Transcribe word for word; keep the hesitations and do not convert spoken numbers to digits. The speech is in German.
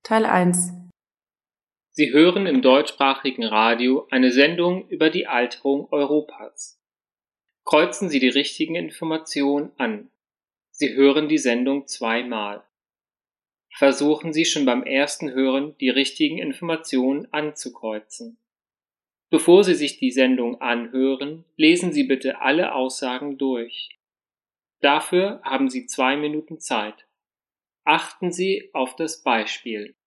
Teil eins. Sie hören im deutschsprachigen Radio eine Sendung über die Alterung Europas. Kreuzen Sie die richtigen Informationen an. Sie hören die Sendung zweimal. Versuchen Sie schon beim ersten Hören die richtigen Informationen anzukreuzen. Bevor Sie sich die Sendung anhören, lesen Sie bitte alle Aussagen durch. Dafür haben Sie zwei Minuten Zeit. Achten Sie auf das Beispiel.